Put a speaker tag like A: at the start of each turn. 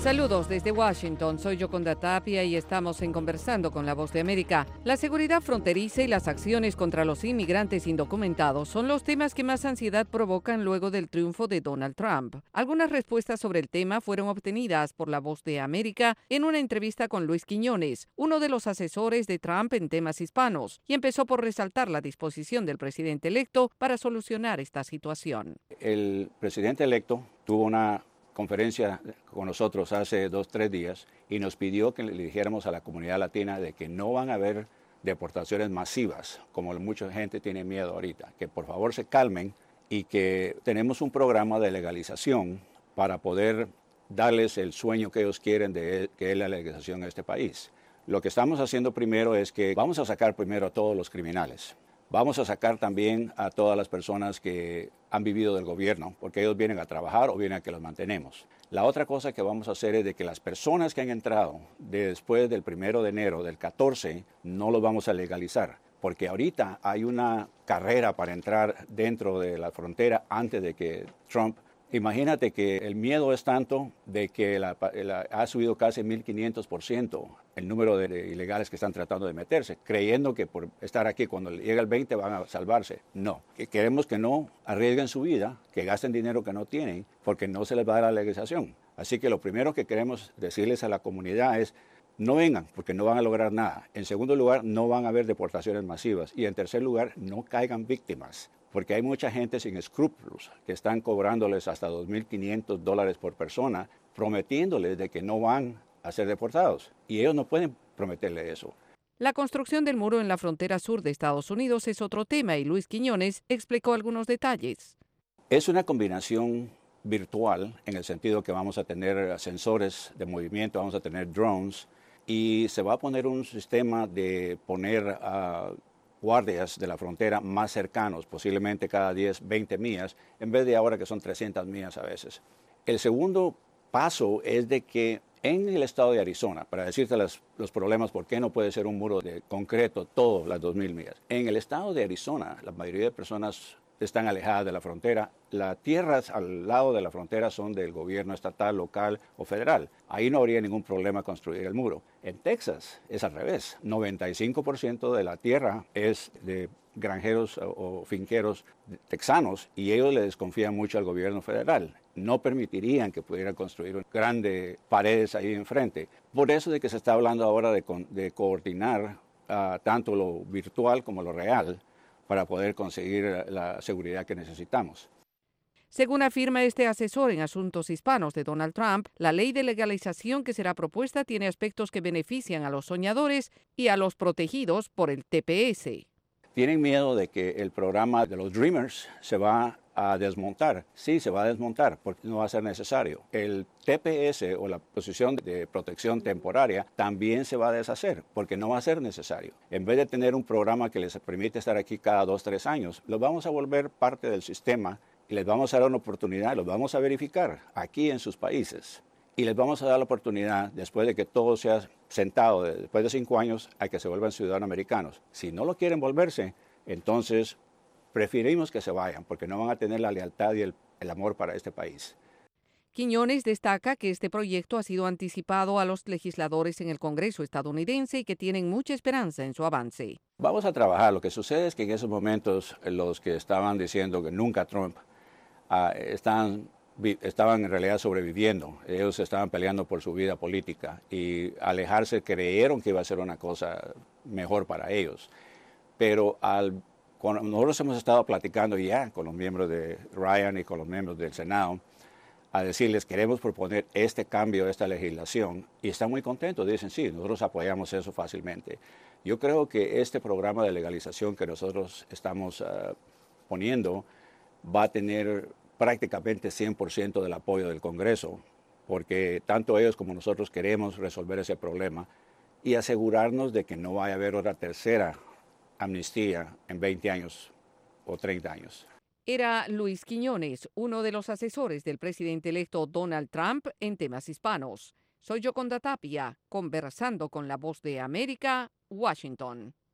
A: Saludos desde Washington, soy Yoconda Tapia y estamos en Conversando con la Voz de América. La seguridad fronteriza y las acciones contra los inmigrantes indocumentados son los temas que más ansiedad provocan luego del triunfo de Donald Trump. Algunas respuestas sobre el tema fueron obtenidas por la Voz de América en una entrevista con Luis Quiñones, uno de los asesores de Trump en temas hispanos, y empezó por resaltar la disposición del presidente electo para solucionar esta situación.
B: El presidente electo tuvo una conferencia con nosotros hace 2-3 días y nos pidió que le dijéramos a la comunidad latina de que no van a haber deportaciones masivas, como mucha gente tiene miedo ahorita, que por favor se calmen y que tenemos un programa de legalización para poder darles el sueño que ellos quieren que es la legalización en este país. Lo que estamos haciendo primero es que vamos a sacar primero a todos los criminales. Vamos a sacar también a todas las personas que han vivido del gobierno, porque ellos vienen a trabajar o vienen a que los mantenemos. La otra cosa que vamos a hacer es de que las personas que han entrado después del 1 de enero del 14 no los vamos a legalizar, porque ahorita hay una carrera para entrar dentro de la frontera antes de que Trump. Imagínate que el miedo es tanto de que ha subido casi 1.500% el número de ilegales que están tratando de meterse, creyendo que por estar aquí cuando llega el 20 van a salvarse. No, queremos que no arriesguen su vida, que gasten dinero que no tienen, porque no se les va a dar la legalización. Así que lo primero que queremos decirles a la comunidad es: no vengan, porque no van a lograr nada. En segundo lugar, no van a haber deportaciones masivas. Y en tercer lugar, no caigan víctimas, porque hay mucha gente sin escrúpulos que están cobrándoles hasta $2.500 por persona, prometiéndoles de que no van a ser deportados. Y ellos no pueden prometerle eso.
A: La construcción del muro en la frontera sur de Estados Unidos es otro tema y Luis Quiñones explicó algunos detalles.
B: Es una combinación virtual en el sentido que vamos a tener sensores de movimiento, vamos a tener drones y se va a poner un sistema de poner guardias de la frontera más cercanos, posiblemente cada 10-20 millas, en vez de ahora que son 300 millas a veces. El segundo paso es de que en el estado de Arizona, para decirte los problemas, por qué no puede ser un muro de concreto todas las 2.000 millas. En el estado de Arizona, la mayoría de personas están alejadas de la frontera. Las tierras al lado de la frontera son del gobierno estatal, local o federal. Ahí no habría ningún problema construir el muro. En Texas es al revés. 95% de la tierra es de granjeros o finqueros texanos y ellos le desconfían mucho al gobierno federal. No permitirían que pudieran construir grandes paredes ahí enfrente. Por eso de que se está hablando ahora de coordinar tanto lo virtual como lo real, para poder conseguir la seguridad que necesitamos.
A: Según afirma este asesor en asuntos hispanos de Donald Trump, la ley de legalización que será propuesta tiene aspectos que benefician a los soñadores y a los protegidos por el TPS.
B: Tienen miedo de que el programa de los Dreamers se va a desmontar. Sí, se va a desmontar porque no va a ser necesario. El TPS o la posición de protección temporaria también se va a deshacer porque no va a ser necesario. En vez de tener un programa que les permite estar aquí cada 2-3 años, los vamos a volver parte del sistema y les vamos a dar una oportunidad, los vamos a verificar aquí en sus países. Y les vamos a dar la oportunidad, después de que todo sea sentado, después de 5 años, a que se vuelvan ciudadanos americanos. Si no lo quieren volverse, entonces preferimos que se vayan, porque no van a tener la lealtad y el amor para este país.
A: Quiñones destaca que este proyecto ha sido anticipado a los legisladores en el Congreso estadounidense y que tienen mucha esperanza en su avance.
B: Vamos a trabajar. Lo que sucede es que en esos momentos los que estaban diciendo que nunca Trump estaban en realidad sobreviviendo. Ellos estaban peleando por su vida política y alejarse creyeron que iba a ser una cosa mejor para ellos. Pero cuando nosotros hemos estado platicando ya con los miembros de Ryan y con los miembros del Senado, a decirles queremos proponer este cambio, esta legislación, y están muy contentos. Dicen, sí, nosotros apoyamos eso fácilmente. Yo creo que este programa de legalización que nosotros estamos poniendo va a tener prácticamente 100% del apoyo del Congreso, porque tanto ellos como nosotros queremos resolver ese problema y asegurarnos de que no vaya a haber otra tercera amnistía en 20 años o 30 años.
A: Era Luis Quiñones, uno de los asesores del presidente electo Donald Trump en temas hispanos. Soy Yoconda Tapia, conversando con la Voz de América, Washington.